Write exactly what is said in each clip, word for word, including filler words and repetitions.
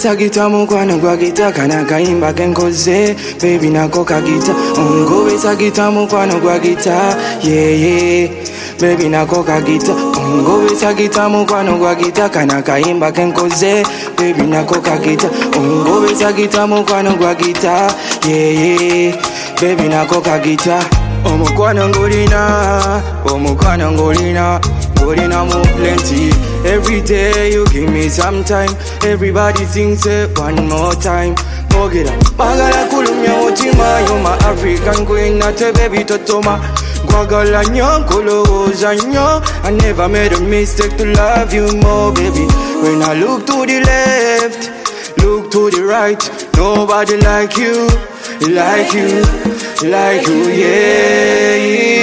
Ungowesa gita mukwano gwa gita kana kaimba kenkoze baby nako kagita. Ungowesa gita mukwano gwa gita yeah yeah baby nako kagita. Ungowesa gita mukwano gwa gita kana kaimba kenkoze baby nako kagita. Ungowesa gita mukwano gwa gita yeah yeah baby nako kagita. Omukwano ngolina, omukwano ngolina, ngolina mo plenty. Every day you give me some time. Everybody thinks it one more time. Forget it. Bagala kulumya otima, you're my African queen, not a baby totoma. Gwagala nyo, koloza nyo. I never made a mistake to love you more, baby. When I look to the left, look to the right, nobody like you, like you. Like you, yeah.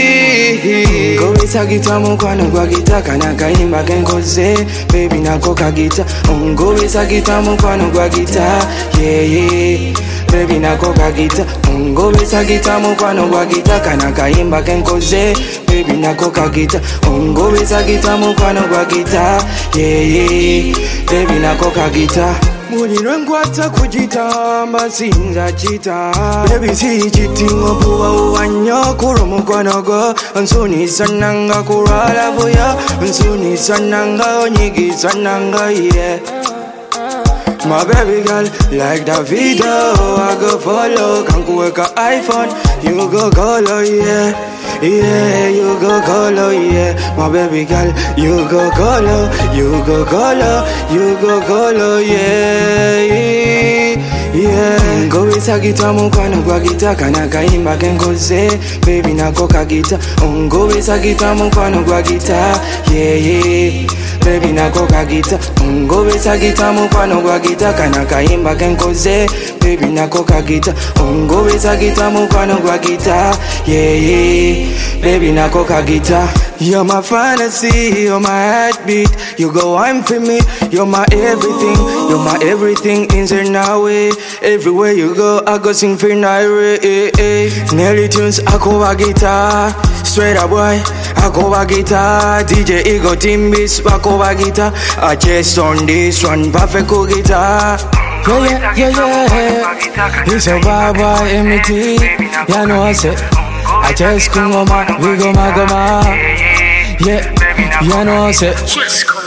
Ungowesa gita mukwano gwa gita kana kaimba kenkoze baby nako kagita. Ungowesa gita mukwano gwa gita yeah yeah baby nako kagita. Ungowesa gita mukwano gwa gita kana kaimba kenkoze baby nako kagita. Ungowesa gita mukwano gwa gita yeah yeah baby nako kagita. Mulirwe nkwata kujita masinza chita baby si chiti ngobuwa uwanyo kuro mukwano go nsuni sananga kurala buya nsuni sananga onyigi sananga yeah. My baby girl, like the video, I go follow. Kanku weka iPhone, you go colo, yeah. Yeah, you go colo, yeah. My baby girl, you go colo, you go colo, you go colo, yeah. Yeah, ungowesa gita mukwano gwa gita kana kaimba kenkoze baby nako kagita. Ungowesa gita mukwano gwa gita yeah yeah baby nako kagita. Ungowesa gita mukwano gwa gita kana kaimba kenkoze baby nako kagita. Ungowesa gita mukwano gwa gita yeah yeah baby nako kagita. You're my fantasy, you're my heartbeat. You go on for me, you're my everything. You're my everything in the now way. Everywhere you go, I go sing for Naira. Eh, eh. Nelly tunes, I go a guitar. Straight up boy, I go a guitar. D J Ego Timbis, I go a guitar. I just on this one, perfect cool guitar. Yeah, yeah, yeah, yeah. It's a baba M T. Yeah, no, I say. I just come on my, we go my, go my. Yeah, you know what I'm saying.